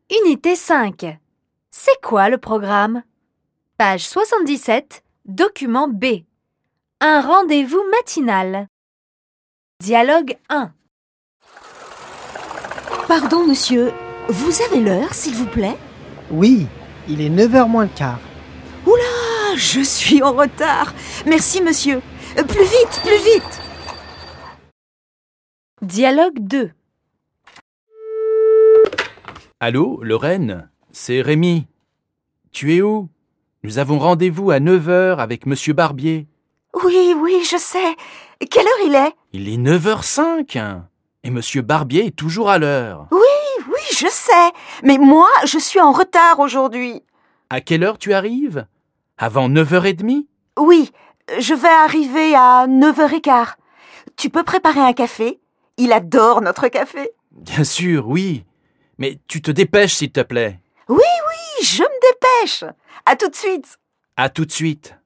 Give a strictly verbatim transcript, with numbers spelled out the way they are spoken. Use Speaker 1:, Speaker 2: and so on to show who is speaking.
Speaker 1: Unité cinq. C'est quoi le programme? Page soixante-dix-sept, document B. Un rendez-vous matinal. Dialogue un.
Speaker 2: Pardon, monsieur, vous avez l'heure, s'il vous plaît?
Speaker 3: Oui, il est neuf heures moins le quart.
Speaker 2: Oula, je suis en retard. Merci, monsieur. Euh, Plus vite, plus vite.
Speaker 1: Dialogue deux.
Speaker 4: Allô, Lorraine? C'est Rémi. Tu es où? Nous avons rendez-vous à neuf heures avec Monsieur Barbier.
Speaker 2: Oui, oui, je sais. Quelle heure il est?
Speaker 4: Il est neuf heures cinq et Monsieur Barbier est toujours à l'heure.
Speaker 2: Oui, oui, je sais. Mais moi, je suis en retard aujourd'hui.
Speaker 4: À quelle heure tu arrives? Avant neuf heures trente?
Speaker 2: Oui, je vais arriver à neuf heures quinze. Tu peux préparer un café? Il adore notre café.
Speaker 4: Bien sûr, oui. Mais tu te dépêches, s'il te plaît.
Speaker 2: Oui, oui, je me dépêche. À tout de suite.
Speaker 4: À tout de suite.